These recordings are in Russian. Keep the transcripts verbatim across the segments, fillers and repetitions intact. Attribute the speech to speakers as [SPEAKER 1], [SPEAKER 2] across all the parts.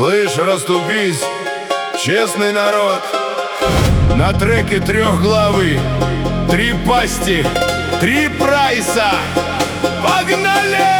[SPEAKER 1] Слышь, расступись, честный народ. На треке трехглавый, три пасти, три прайса. Погнали!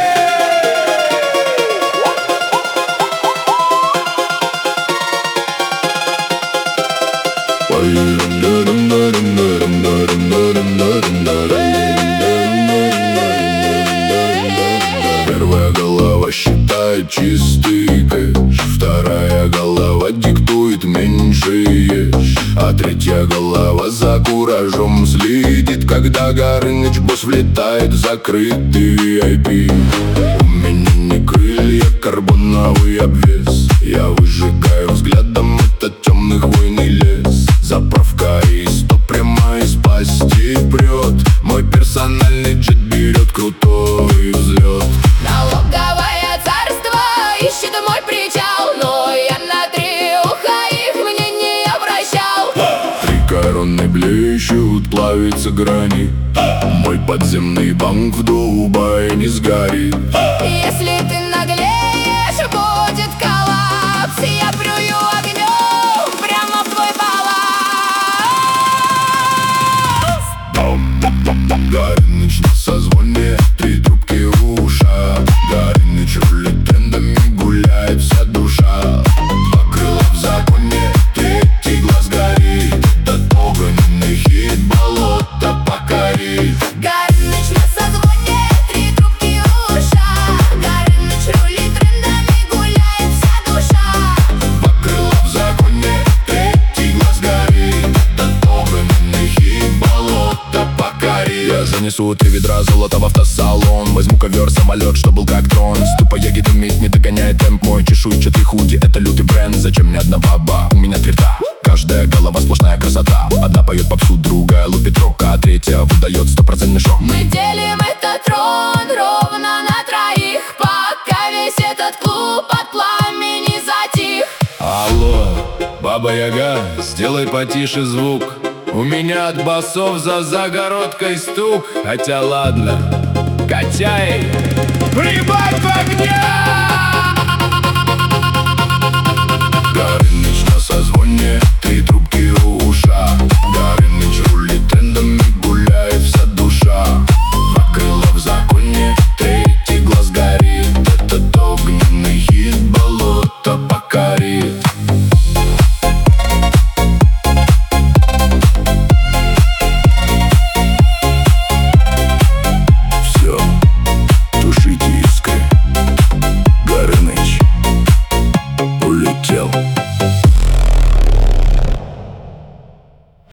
[SPEAKER 2] Первая голова считает чистый кэш, вторая голова диктует меньше ешь, а третья голова за куражом следит, когда Горыныч босс влетает в закрытый ви ай пи. У меня не крылья, карбоновый обвес, я выжигаю взглядом этот темный хвойный лес. Заправка и сто прямо из пасти прет, мой персональный джет берет крутой взлет.
[SPEAKER 3] Налоговое царство ищет мой причал, но я на три уха их мне не обращал.
[SPEAKER 2] Три короны блещут, плавится гранит, мой подземный банк в Дубае не сгорит.
[SPEAKER 3] Если ты наглеешь, будет коллапс, я плюю огнем прямо в твой палас.
[SPEAKER 2] Горыныч на созвоне, три трубки в ушах, Горыныч рулит трендами, гуляет вся душа. Два крыла в законе, третий глаз горит, этот огненный хит болото покорит.
[SPEAKER 3] Горыныч на созвоне, три трубки в ушах, Горыныч рулит трендами, гуляет вся душа.
[SPEAKER 2] Два крыла в законе, третий глаз горит, этот огненный хит болото покорит. Я занесу три ведра золота в автосалон, возьму ковер, самолет, что был как дрон. Ступа ягид уметь, не догоняет темп мой чешуйчатый худи. Это лютый бренд, зачем мне одна баба? У меня три рта, каждая голова сплошная красота. Одна поет попсу, другая лупит рок, а третья выдает стопроцентный шок.
[SPEAKER 3] Мы делим этот трон ровно на троих, пока весь этот клуб от пламени затих.
[SPEAKER 1] Алло, Баба Яга, сделай потише звук. У меня от басов за загородкой стук. Хотя ладно, качай, прибавь огня!